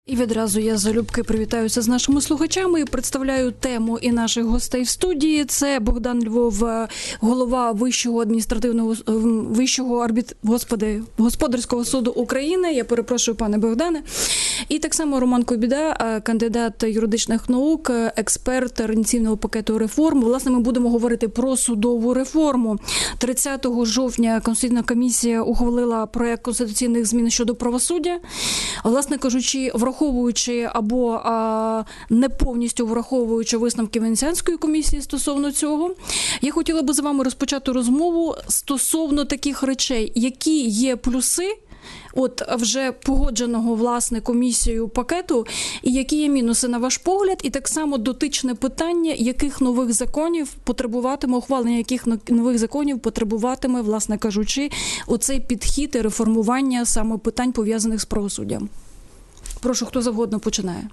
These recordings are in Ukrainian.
І відразу я залюбки привітаюся з нашими слухачами і представляю тему і наших гостей в студії. Це Богдан Львов, голова Господарського суду України. Я перепрошую, пане Богдане. І так само Роман Кобіда, кандидат юридичних наук, експерт ініційного пакету реформ. Власне, ми будемо говорити про судову реформу. 30 жовтня Конституційна комісія ухвалила проект конституційних змін щодо правосуддя. Власне кажучи, враховуючи або не повністю враховуючи висновки Венеціанської комісії стосовно цього, я хотіла би з вами розпочати розмову стосовно таких речей, які є плюси от вже погодженого, власне, комісією пакету, і які є мінуси, на ваш погляд, і так само дотичне питання, яких нових законів потребуватиме, ухвалення яких нових законів потребуватиме, власне кажучи, оцей підхід і реформування саме питань, пов'язаних з правосуддям. Прошу, хто завгодно починає.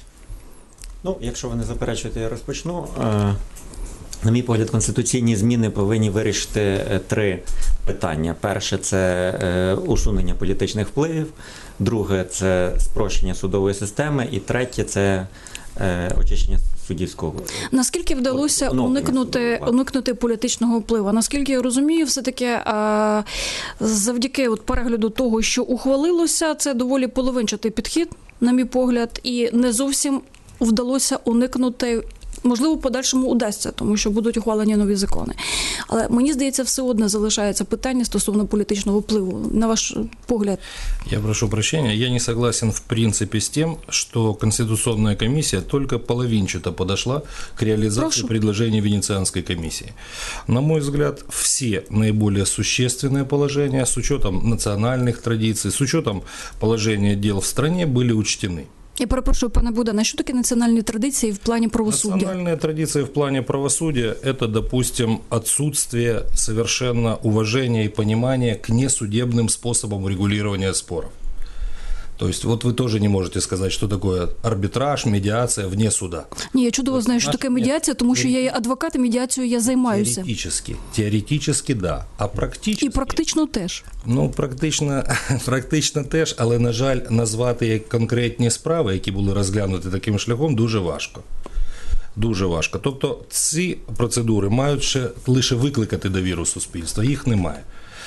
Ну, якщо ви не заперечуєте, я розпочну. На мій погляд, конституційні зміни повинні вирішити три питання. Перше – це усунення політичних впливів, друге – це спрощення судової системи, і третє – це очищення суддівського. Наскільки вдалося уникнути політичного впливу? Наскільки я розумію, все-таки завдяки перегляду того, що ухвалилося, це доволі половинчатий підхід, на мій погляд, і не зовсім вдалося уникнути. Можливо, в подальшому удасться, тому що будуть ухвалені нові закони. Але мені здається, все одно залишається питання стосовно політичного впливу. На ваш погляд? Я прошу прощения, я не согласен в принципе с тем, что Конституционная комиссия только половинчато подошла к реализации предложений Венецианской комиссии. На мой взгляд, все наиболее существенные положения с учетом национальных традиций, с учетом положения дел в стране были учтены. Я перепрошую, пане Богдане, що таке національні традиції в плані правосуддя? Национальные традиции в плане правосудия – это, допустим, отсутствие совершенно уважения и понимания к несудебным способам регулирования споров. То есть вот вы тоже не можете сказать, что такое арбитраж, медиация вне суда. Ні, я чудово знаю, що таке медіація, тому що я є адвокат, і медіацією я займаюся. Теоретически, да. А практично... І практично теж. Ну, практично теж, але, на жаль, назвати як конкретні справи, які були розглянуті таким шляхом, дуже важко. Дуже важко. Тобто ці процедури мають ще лише викликати довіру суспільства, їх немає.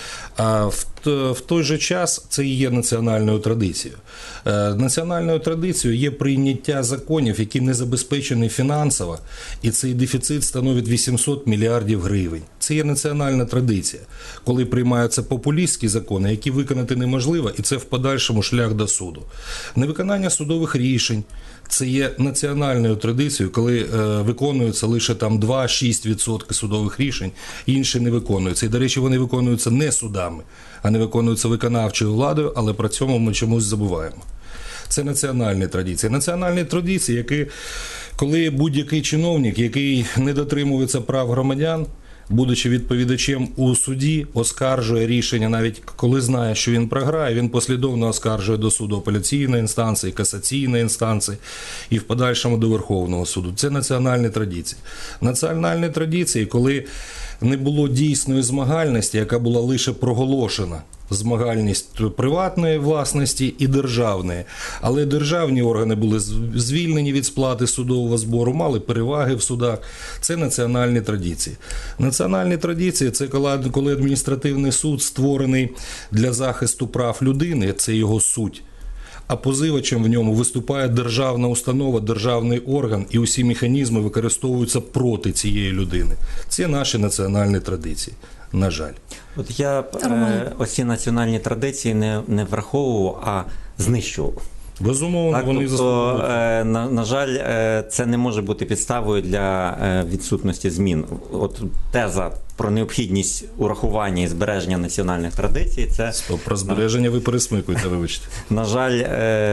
А в той же час це і є національною традицією. Національною традицією є прийняття законів, які не забезпечені фінансово, і цей дефіцит становить 800 мільярдів гривень. Це є національна традиція, коли приймаються популістські закони, які виконати неможливо, і це в подальшому шлях до суду. Невиконання судових рішень – це є національною традицією, коли виконуються лише там 2-6% судових рішень, інші не виконуються. І, до речі, вони виконуються не судами, а не виконуються виконавчою владою, але при цьому ми чомусь забуваємо. Це національні традиції. Національні традиції, які, коли будь-який чиновник, який не дотримується прав громадян, будучи відповідачем у суді, оскаржує рішення, навіть коли знає, що він програє, він послідовно оскаржує до суду апеляційної інстанції, касаційної інстанції і в подальшому до Верховного суду. Це національні традиції. Національні традиції, коли не було дійсної змагальності, яка була лише проголошена, змагальність приватної власності і державної. Але державні органи були звільнені від сплати судового збору, мали переваги в судах. Це національні традиції. Національні традиції – це коли адміністративний суд створений для захисту прав людини, це його суть. А позивачем в ньому виступає державна установа, державний орган, і усі механізми використовуються проти цієї людини. Це наші національні традиції, на жаль. От я оці національні традиції не враховував, а знищував. Безумовно, так, вони заслуговують. На жаль, це не може бути підставою для відсутності змін. От теза про необхідність урахування і збереження національних традицій – це… Стоп, про збереження ви пересмикуєте, вибачте. На жаль,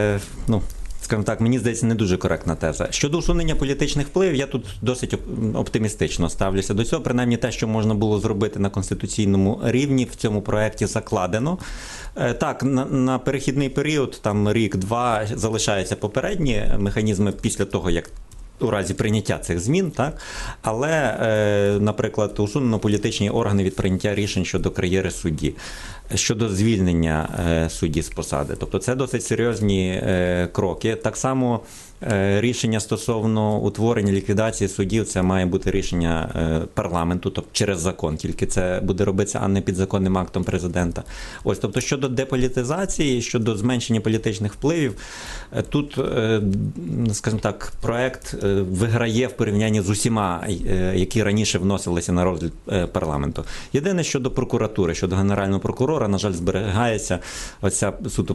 скажімо так, мені здається, не дуже коректна теза. Щодо усунення політичних впливів, я тут досить оптимістично ставлюся до цього. Принаймні те, що можна було зробити на конституційному рівні, в цьому проєкті закладено. Так, на перехідний період, там рік-два, залишаються попередні механізми після того, як у разі прийняття цих змін, так? Але, наприклад, усунено політичні органи від прийняття рішень щодо кар'єри судді, щодо звільнення судді з посади. Тобто це досить серйозні кроки. Так само рішення стосовно утворення, ліквідації суддів, це має бути рішення парламенту, тобто через закон, тільки це буде робитися, а не підзаконним актом президента. Ось, тобто щодо деполітизації, щодо зменшення політичних впливів, тут, скажімо так, проект виграє в порівнянні з усіма, які раніше вносилися на розгляд парламенту. Єдине, щодо прокуратури, щодо Генерального прокурора, на жаль, зберігається оця суто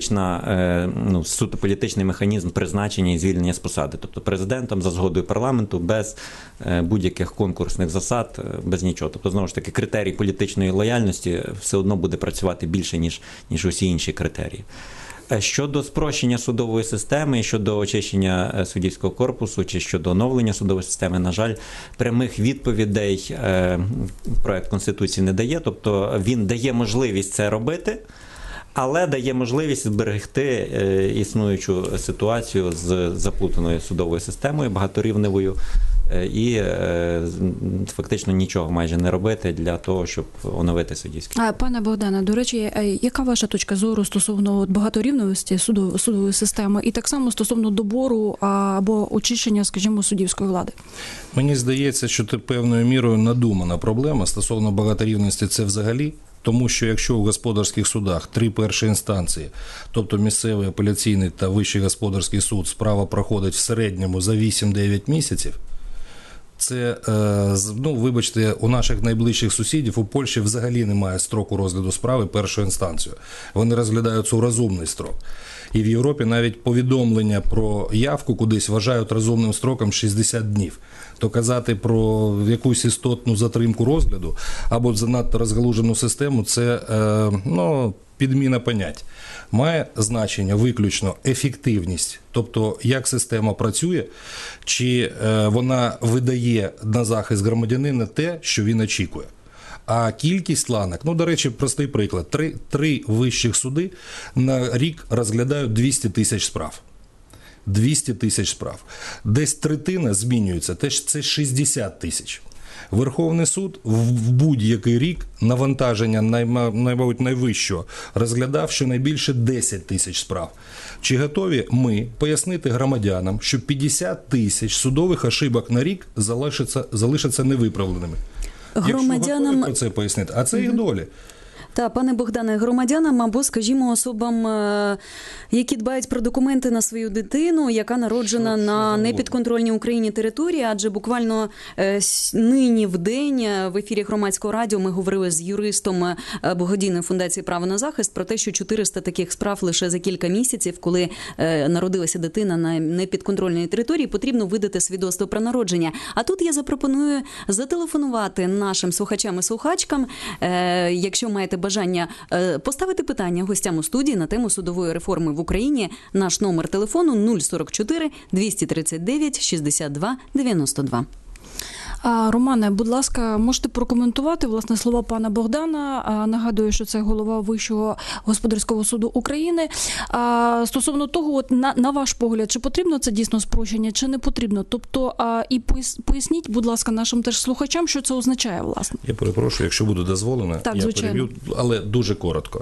політичний механізм призначення і звільнення з посади. Тобто президентом за згодою парламенту, без будь-яких конкурсних засад, без нічого. Тобто, знову ж таки, критерій політичної лояльності все одно буде працювати більше, ніж усі інші критерії. Щодо спрощення судової системи, щодо очищення суддівського корпусу, чи щодо оновлення судової системи, на жаль, прямих відповідей проект Конституції не дає. Тобто він дає можливість це робити, але дає можливість зберегти існуючу ситуацію з заплутаною судовою системою, багаторівневою, і фактично нічого майже не робити для того, щоб оновити суддівський. Пане Богдане, до речі, яка ваша точка зору стосовно багаторівневості судової системи і так само стосовно добору або очищення, скажімо, суддівської влади? Мені здається, що це певною мірою надумана проблема стосовно багаторівності, це взагалі. Тому що якщо у господарських судах 3 перші інстанції, тобто місцевий, апеляційний та Вищий господарський суд, справа проходить в середньому за 8-9 місяців, це, вибачте, у наших найближчих сусідів у Польщі взагалі немає строку розгляду справи першою інстанцією. Вони розглядаються у розумний строк. І в Європі навіть повідомлення про явку кудись вважають розумним строком 60 днів. То казати про якусь істотну затримку розгляду або занадто розгалужену систему – це підміна понять. Має значення виключно ефективність, тобто як система працює, чи вона видає на захист громадянина те, що він очікує. А кількість ланок, до речі, простий приклад, три вищих суди на рік розглядають 200 тисяч справ. 200 тисяч справ. Десь третина змінюється, це 60 тисяч. Верховний суд в будь-який рік навантаження, мабуть, найвищого, розглядав щонайбільше 10 тисяч справ. Чи готові ми пояснити громадянам, що 50 тисяч судових ошибок на рік залишаться невиправленими? Громадянам... Якщо готові про це пояснити, а це їх долі. Та, пане Богдане, громадянам або, скажімо, особам, які дбають про документи на свою дитину, яка народжена на непідконтрольній Україні території, адже буквально нині в день в ефірі Громадського радіо ми говорили з юристом Благодійної фундації «Право на захист» про те, що 400 таких справ лише за кілька місяців, коли народилася дитина на непідконтрольній території, потрібно видати свідоцтво про народження. А тут я запропоную зателефонувати нашим слухачам і слухачкам, якщо маєте бажання поставити питання гостям у студії на тему судової реформи в Україні. Наш номер телефону 044 239 62 92. Романе, будь ласка, можете прокоментувати, власне, слова пана Богдана. Нагадую, що це голова Вищого господарського суду України. Стосовно того, на ваш погляд, чи потрібно це дійсно спрощення, чи не потрібно? Тобто, і поясніть, будь ласка, нашим теж слухачам, що це означає, власне. Я перепрошую, якщо буде дозволено, так, я переб'ю, але дуже коротко.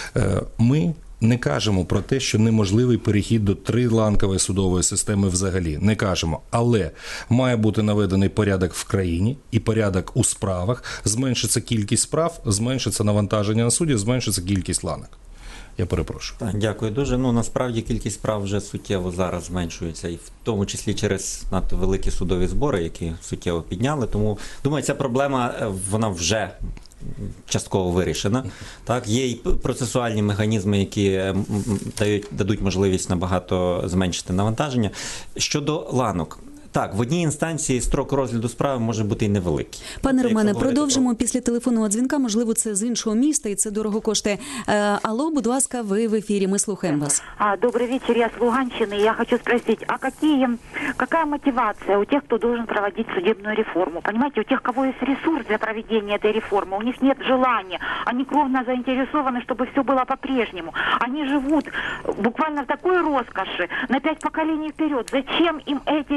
Ми не кажемо про те, що неможливий перехід до триланкової судової системи взагалі. Не кажемо. Але має бути наведений порядок в країні і порядок у справах. Зменшиться кількість справ, зменшиться навантаження на судді, зменшиться кількість ланок. Я перепрошую. Так, дякую дуже. Насправді кількість справ вже суттєво зараз зменшується, і в тому числі через надто великі судові збори, які суттєво підняли. Тому, думаю, ця проблема, вона вже частково вирішена. Так, є й процесуальні механізми, які дадуть можливість набагато зменшити навантаження. Щодо ланок. Так, в одній інстанції строк розгляду справи може бути і невеликий. Пане Романе, продовжимо після телефонного дзвінка. Можливо, це з іншого міста і це дорого коштує. Алло, будь ласка, ви в ефірі, ми слухаємо вас. Добрый вечер, я с Луганщины. Я хочу спросить, какая мотивация у тех, кто должен проводить судебную реформу? Понимаете, у тех, у кого есть ресурс для проведения этой реформы, у них нет желания, они кровно заинтересованы, чтобы все было по-прежнему. Они живут буквально в такой роскоши на 5 поколений вперед. Зачем им эти реформы?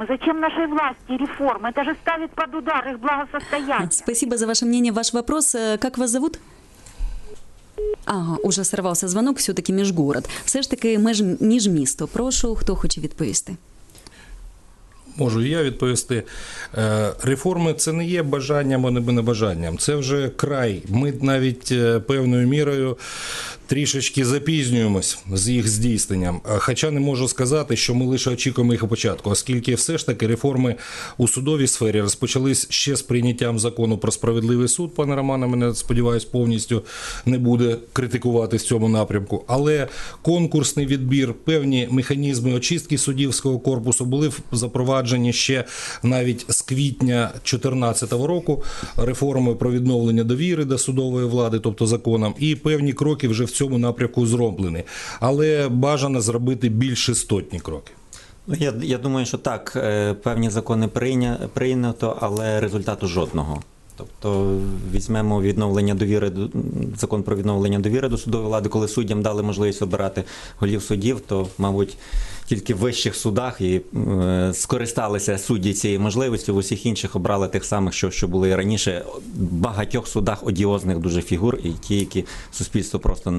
реформы? Зачем нашей власти реформы? Это же ставит под удар их благосостояние. Спасибо за ваше мнение. Ваш вопрос. Как вас зовут? Ага, уже сорвався дзвонок, все-таки міжгород. Все ж таки міжмісто. Прошу, хто хоче відповісти? Можу і я відповісти. Реформи – це не є бажанням, а не небажанням. Це вже край. Ми навіть певною мірою трішечки запізнюємось з їх здійсненням. Хоча не можу сказати, що ми лише очікуємо їх початку, оскільки все ж таки реформи у судовій сфері розпочались ще з прийняттям закону про справедливий суд. Пане Романе, мене, сподіваюсь, повністю не буде критикувати в цьому напрямку. Але конкурсний відбір, певні механізми очистки суддівського корпусу були запроваджені ще навіть з квітня 2014 року реформою про відновлення довіри до судової влади, тобто законом, і певні кроки вже в цьому напрямку зроблені. Але бажано зробити більш істотні кроки. Я думаю, що так, певні закони прийнято, але результату жодного. Тобто візьмемо відновлення довіри, закон про відновлення довіри до судової влади, коли суддям дали можливість обирати голів судів, то, мабуть, тільки в вищих судах і скористалися судді цією можливістю, в усіх інших обрали тих самих, що були і раніше. В багатьох судах одіозних дуже фігур, і ті, які суспільство просто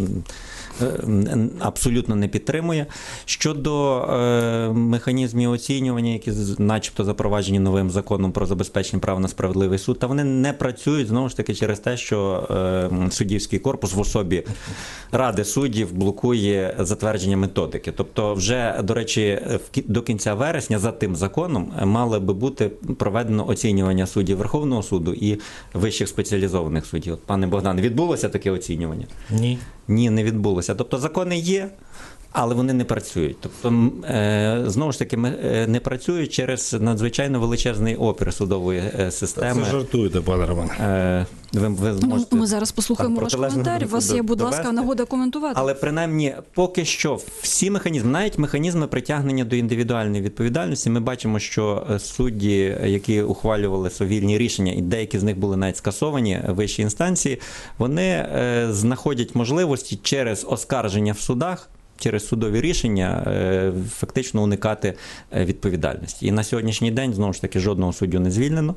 абсолютно не підтримує. Щодо механізмів оцінювання, які начебто запроваджені новим законом про забезпечення права на справедливий суд, та вони не працюють, знову ж таки, через те, що суддівський корпус в особі Ради суддів блокує затвердження методики. Тобто вже, до речі, до кінця вересня за тим законом мало би бути проведено оцінювання суддів Верховного суду і вищих спеціалізованих суддів. Пане Богдане, відбулося таке оцінювання? Ні. Ні, не відбулося. Тобто закони є, але вони не працюють. Тобто, знову ж таки, не працюють через надзвичайно величезний опір судової системи. Це жартуєте, пане Романе. Ви зможете... Ми зараз послухаємо ваш коментар. У вас є, будь ласка, нагода коментувати. Але принаймні, поки що, всі механізми, навіть механізми притягнення до індивідуальної відповідальності, ми бачимо, що судді, які ухвалювали совільні рішення, і деякі з них були навіть скасовані вищі інстанції, вони знаходять можливості через оскарження в судах, через судові рішення фактично уникати відповідальності. І на сьогоднішній день, знову ж таки, жодного суддю не звільнено.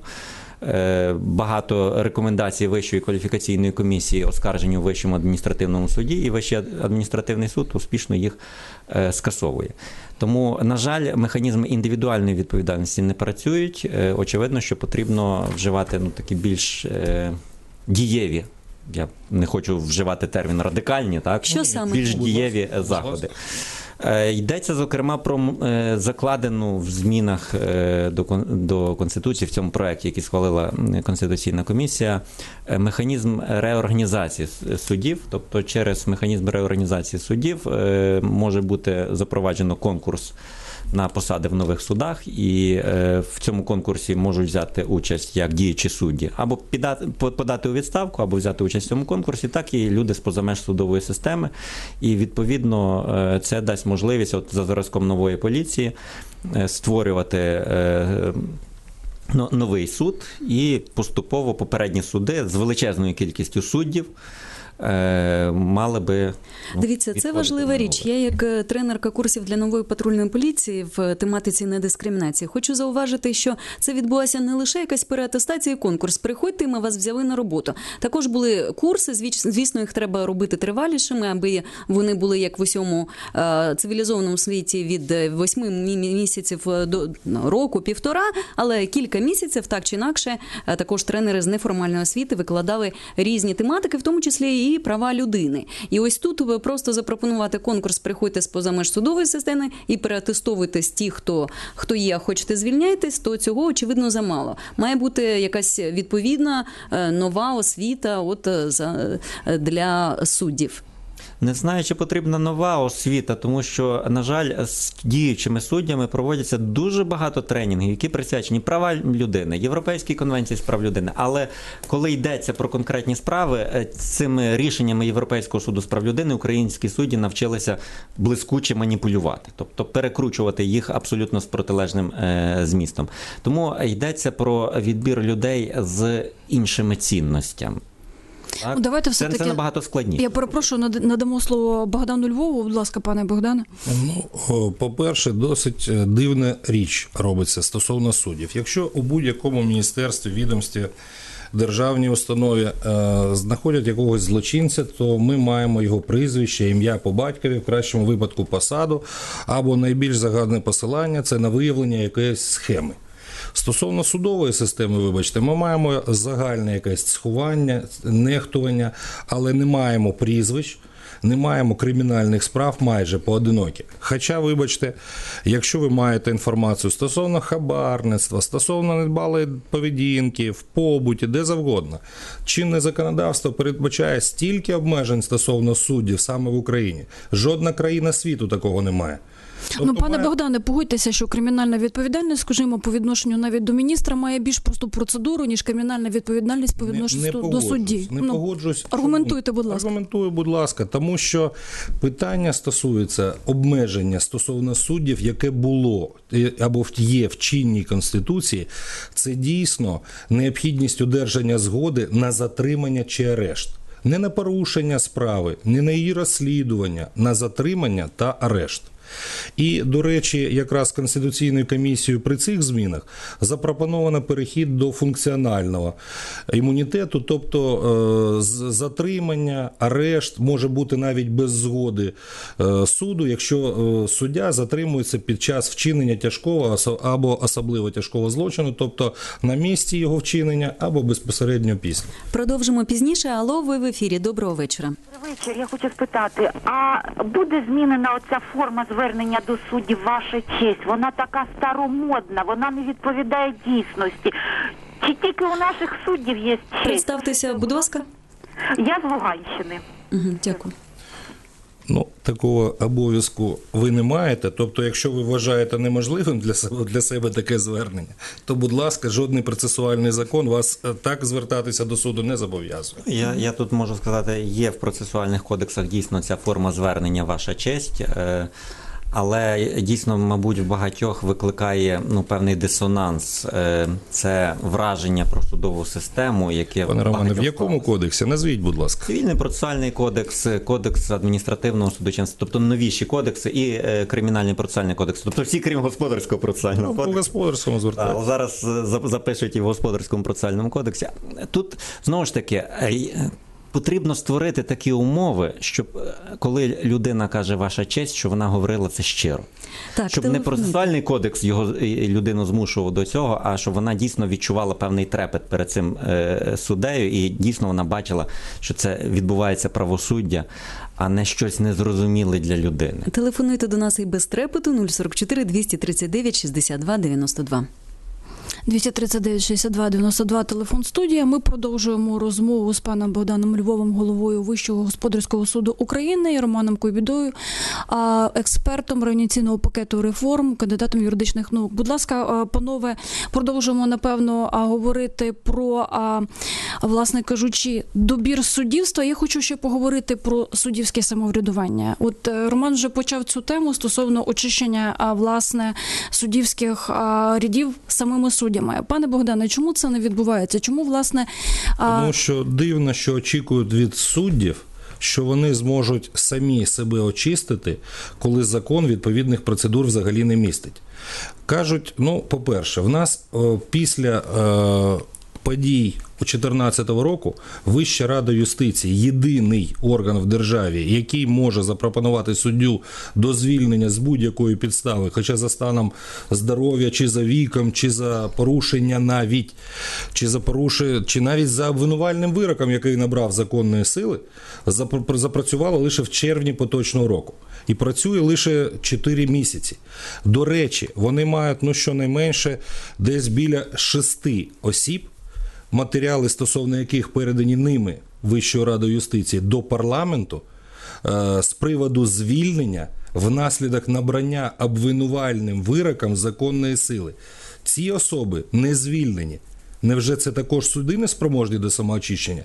Багато рекомендацій Вищої кваліфікаційної комісії оскаржені у Вищому адміністративному суді, і Вищий адміністративний суд успішно їх скасовує. Тому, на жаль, механізми індивідуальної відповідальності не працюють. Очевидно, що потрібно вживати такі більш дієві, я не хочу вживати термін радикальні, так? Що саме? Більш дієві заходи. Йдеться, зокрема, про закладену в змінах до Конституції в цьому проєкті, який схвалила Конституційна комісія, механізм реорганізації судів. Тобто через механізм реорганізації судів може бути запроваджено конкурс на посади в нових судах, і в цьому конкурсі можуть взяти участь як діючі судді, або подати у відставку, або взяти участь в цьому конкурсі, так і люди з поза меж судової системи. І, відповідно, це дасть можливість, от за зразком нової поліції, створювати новий суд і поступово попередні суди з величезною кількістю суддів мали би... Дивіться, це важлива річ. Я як тренерка курсів для нової патрульної поліції в тематиці недискримінації хочу зауважити, що це відбулася не лише якась переатестація і конкурс. Приходьте, ми вас взяли на роботу. Також були курси, звісно, їх треба робити тривалішими, аби вони були як в усьому цивілізованому світі від 8 місяців до року, півтора, але кілька місяців, так чи інакше, також тренери з неформальної освіти викладали різні тематики, в тому числі і права людини. І ось тут просто запропонувати конкурс, приходьте з поза меж судової системи і переатестовуйтесь ті, хто є, а хочете звільняйтесь, то цього, очевидно, замало. Має бути якась відповідна нова освіта для суддів. Не знаю, чи потрібна нова освіта, тому що, на жаль, з діючими суддями проводяться дуже багато тренінгів, які присвячені права людини, Європейській конвенції з прав людини. Але коли йдеться про конкретні справи, цими рішеннями Європейського суду з прав людини українські судді навчилися блискуче маніпулювати, тобто перекручувати їх абсолютно з протилежним змістом. Тому йдеться про відбір людей з іншими цінностями. Так? Ну, давайте все-таки... Це набагато складніше. Я перепрошую, надамо слово Богдану Львову. Будь ласка, пане Богдане. Ну, по-перше, досить дивна річ робиться стосовно суддів. Якщо у будь-якому міністерстві, відомстві, державній установі знаходять якогось злочинця, то ми маємо його прізвище, ім'я по батькові, в кращому випадку посаду, або найбільш загальне посилання – це на виявлення якоїсь схеми. Стосовно судової системи, вибачте, ми маємо загальне якесь сховання, нехтування, але не маємо прізвищ, не маємо кримінальних справ майже поодинокі. Хоча, вибачте, якщо ви маєте інформацію стосовно хабарництва, стосовно недбалої поведінки, в побуті, де завгодно, чинне законодавство передбачає стільки обмежень стосовно суддів саме в Україні. Жодна країна світу такого не має. Ну, пане Богдане, погодьтеся, що кримінальна відповідальність, скажімо, по відношенню навіть до міністра має більш просту процедуру, ніж кримінальна відповідальність по відношенню до судді. Не погоджусь. Аргументуйте, будь ласка. Аргументую, будь ласка, тому що питання стосується обмеження стосовно суддів, яке було або є в чинній Конституції, це дійсно необхідність одержання згоди на затримання чи арешт. Не на порушення справи, не на її розслідування, на затримання та арешт. І, до речі, якраз Конституційною комісією при цих змінах запропоновано перехід до функціонального імунітету, тобто затримання, арешт може бути навіть без згоди суду, якщо суддя затримується під час вчинення тяжкого або особливо тяжкого злочину, тобто на місці його вчинення або безпосередньо після. Продовжимо пізніше. Алло, ви в ефірі. Доброго вечора. Добрий вечір. Я хочу спитати, а буде змінена оця форма звернення до суддів, ваша честь? Вона така старомодна, вона не відповідає дійсності. Чи тільки у наших суддів є честь? Представтеся, будь ласка. Я з Луганщини. Дякую. Ну, такого обов'язку ви не маєте. Тобто, якщо ви вважаєте неможливим для себе таке звернення, то, будь ласка, жодний процесуальний закон вас так звертатися до суду не зобов'язує. Я тут можу сказати, є в процесуальних кодексах дійсно ця форма звернення «Ваша честь», але дійсно, мабуть, в багатьох викликає певний дисонанс. Це враження про судову систему, яке... Пане Романе, в якому кодексі? Назвіть, будь ласка. Цивільний процесуальний кодекс, кодекс адміністративного судочинства, тобто новіші кодекси і кримінальний процесуальний кодекс. Тобто всі, крім господарського процесуального кодексу. По господарському звертається. Зараз запишуть і в господарському процесуальному кодексі. Тут, знову ж таки, потрібно створити такі умови, щоб коли людина каже «Ваша честь», що вона говорила це щиро. Так, щоб не процесуальний кодекс людину змушував до цього, а щоб вона дійсно відчувала певний трепет перед цим суддею і дійсно вона бачила, що це відбувається правосуддя, а не щось незрозуміле для людини. Телефонуйте до нас і без трепету 044 239 62 92. 239-62-92, телефон студія. Ми продовжуємо розмову з паном Богданом Львовим, головою Вищого господарського суду України, і Романом Куйбідою, експертом реорганізаційного пакету реформ, кандидатом юридичних наук. Будь ласка, панове, продовжуємо, напевно, говорити про, власне кажучи, добір суддівства. Я хочу ще поговорити про суддівське самоврядування. От Роман вже почав цю тему стосовно очищення, власне, суддівських рядів самими суддями. Пане Богдане, чому це не відбувається? Чому, власне... Тому що дивно, що очікують від суддів, що вони зможуть самі себе очистити, коли закон відповідних процедур взагалі не містить. Кажуть, по-перше, в нас після подій 2014 року Вища рада юстиції – єдиний орган в державі, який може запропонувати суддю до звільнення з будь-якої підстави, хоча за станом здоров'я, чи за віком, чи за порушення навіть, чи навіть за обвинувальним вироком, який набрав законної сили, запрацювало лише в червні поточного року. І працює лише 4 місяці. До речі, вони мають, щонайменше, десь біля 6 осіб, матеріали, стосовно яких передані ними Вищою радою юстиції до парламенту з приводу звільнення внаслідок набрання обвинувальним вироком законної сили. Ці особи не звільнені. Невже це також суди не спроможні до самоочищення?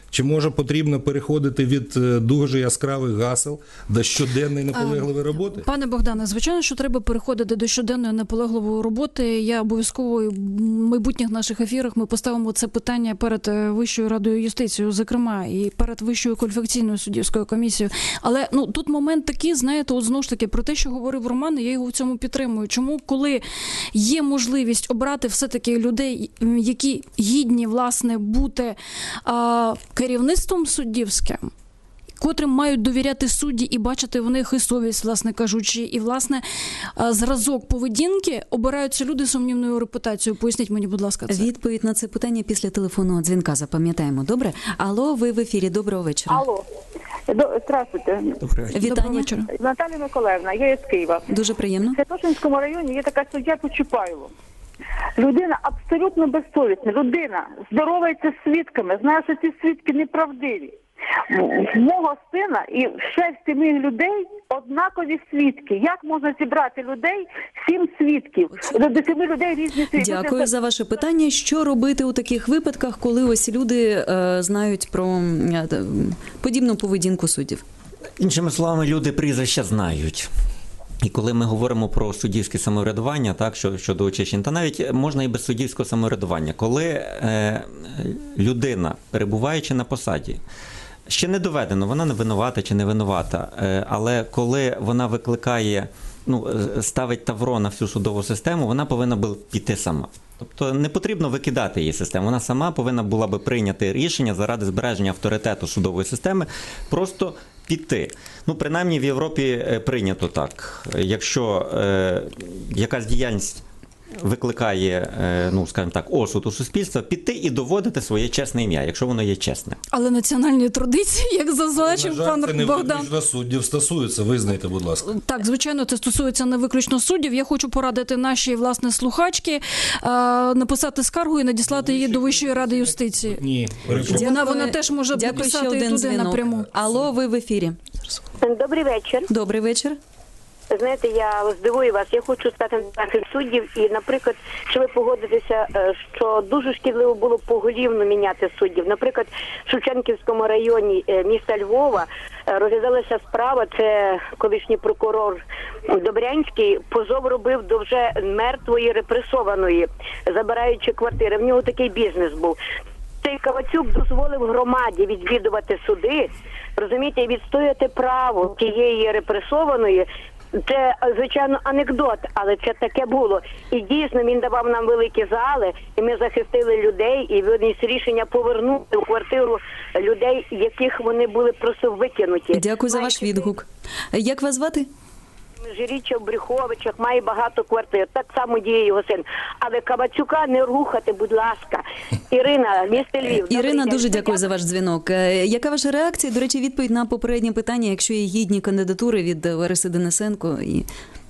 Чи може потрібно переходити від дуже яскравих гасел до щоденної наполегливої роботи? Пане Богдане, звичайно, що треба переходити до щоденної наполегливої роботи. Я обов'язково в майбутніх наших ефірах ми поставимо це питання перед Вищою радою юстиції, зокрема, і перед Вищою кваліфікаційною суддівською комісією. Але тут момент такий, знаєте, от знову ж таки, про те, що говорив Роман, я його в цьому підтримую. Чому, коли є можливість обрати все-таки людей, які гідні, власне, бути керівництвом суддівським, котрим мають довіряти судді і бачити в них і совість, власне кажучи, і, власне, зразок поведінки, обираються люди з сумнівною репутацією. Поясніть мені, будь ласка, це. Відповідь на це питання після телефонного дзвінка, запам'ятаємо. Добре? Алло, ви в ефірі. Доброго вечора. Алло. Здравствуйте. Доброго вечора. Наталія Миколаївна, я із Києва. Дуже приємно. В Святошинському районі є така суддя Почупайло. Людина абсолютно безсовісна. Людина здоровається з свідками, знає, що ці свідки неправдиві. В мого сина і 6-7 людей однакові свідки. Як можна зібрати людей, 7 свідків? До 7 людей різні свідки. Дякую за ваше питання. Що робити у таких випадках, коли ось люди знають про подібну поведінку суддів? Іншими словами, люди прізвища знають. І коли ми говоримо про суддівське самоврядування, так, щодо очищень, та навіть можна і без суддівського самоврядування, коли людина, перебуваючи на посаді, ще не доведено, вона не винувата чи не винувата, але коли вона викликає, ставить тавро на всю судову систему, вона повинна була піти сама. Тобто не потрібно викидати її систему, вона сама повинна була би прийняти рішення заради збереження авторитету судової системи, просто піти. Принаймні в Європі прийнято так. Якщо якась діяльність викликає, скажімо так, осуд у суспільства, піти і доводити своє чесне ім'я, якщо воно є чесне. Але національні традиції, як зазначив пан це не Богдан. виключно суддів стосується, визнайте, будь ласка. Так, звичайно, це стосується не виключно суддів. Я хочу порадити нашій, власне, слухачки написати скаргу і надіслати її до Вищої ради юстиції. Ні. Вона теж може написати і туди напряму. Алло, ви в ефірі. Добрий вечір. Добрий вечір. Знаєте, я здивую вас. Я хочу стати наших суддів і, наприклад, що ви погодитеся, що дуже шкідливо було поголівно міняти суддів. Наприклад, в Шевченківському районі міста Львова розглядалася справа, це колишній прокурор Добрянський позов робив до вже мертвої репресованої, забираючи квартири. В нього такий бізнес був. Цей Кавацюк дозволив громаді відвідувати суди, розумієте, і відстояти право тієї репресованої. Це, звичайно, анекдот, але це таке було. І дійсно він давав нам великі зали, і ми захистили людей, і виніс рішення повернути у квартиру людей, яких вони були просто викинуті. Дякую за ваш відгук. Як вас звати? Межиріччя в Брюховичах має багато квартир, так само діє його син. Але Кавацюка не рухати, будь ласка. Ірина, місто Львів. Ірина, дуже дякую за ваш дзвінок. Яка ваша реакція? До речі, відповідь на попереднє питання, якщо є гідні кандидатури від Лариси Денисенко і...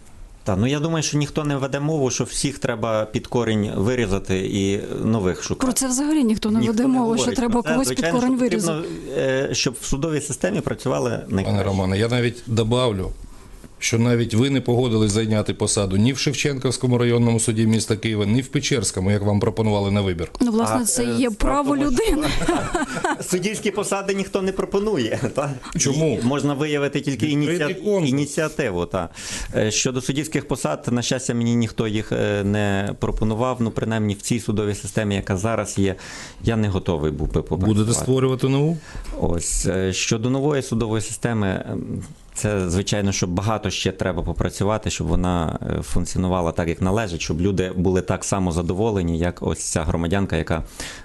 Я думаю, що ніхто не веде мову, що всіх треба під корінь вирізати і нових шукати. Про це взагалі ніхто не веде мову, що треба когось під корінь вирізати. Звичайно, щоб в судовій системі працювали найкраще. Пане Романе, я навіть добавлю, що навіть ви не погодились зайняти посаду ні в Шевченківському районному суді міста Києва, ні в Печерському, як вам пропонували на вибір. Власне, це є право людини. Суддівські посади ніхто не пропонує. Та? Чому? Можна виявити тільки ініціативу. Та. Щодо суддівських посад, на щастя, мені ніхто їх не пропонував. Принаймні в цій судовій системі, яка зараз є, я не готовий був би попрацювати. Будете створювати нову? Ось. Щодо нової судової системи, це, звичайно, що багато ще треба попрацювати, щоб вона функціонувала так, як належить, щоб люди були так само задоволені, як ось ця громадянка, яка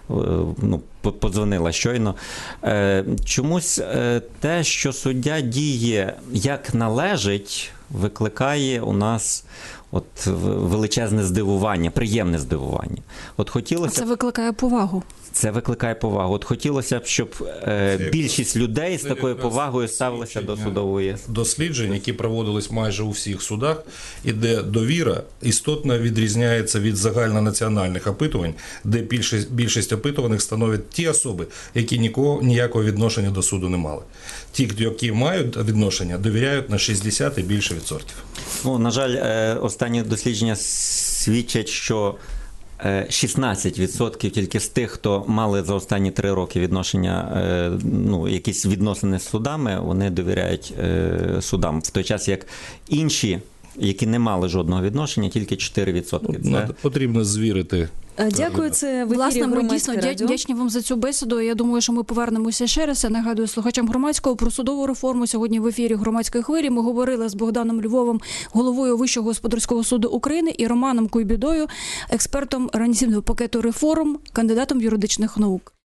подзвонила щойно. Чомусь те, що суддя діє як належить, викликає у нас величезне здивування, приємне здивування. Це викликає повагу. Це викликає повагу. Хотілося б, щоб більшість людей з такою повагою ставилися до судової. Досліджень, які проводились майже у всіх судах, і де довіра істотно відрізняється від загальнонаціональних опитувань, де більшість опитуваних становить ті особи, які ніякого відношення до суду не мали. Ті, які мають відношення, довіряють на 60 і більше відсотків. На жаль, останні дослідження свідчать, що 16% тільки з тих, хто мали за останні 3 роки відношення, якісь відносини з судами, вони довіряють судам. В той час, як інші, які не мали жодного відношення, тільки 4%. Потрібно звірити. Дякую, це в ефірі Власне, ми Громадське дійсно радіо. вдячні вам за цю бесіду. Я думаю, що ми повернемося ще раз. Я нагадую слухачам Громадського про судову реформу. Сьогодні в ефірі Громадської хвилі ми говорили з Богданом Львовим, головою Вищого господарського суду України, і Романом Куйбідою, експертом організаційного пакету реформ, кандидатом юридичних наук.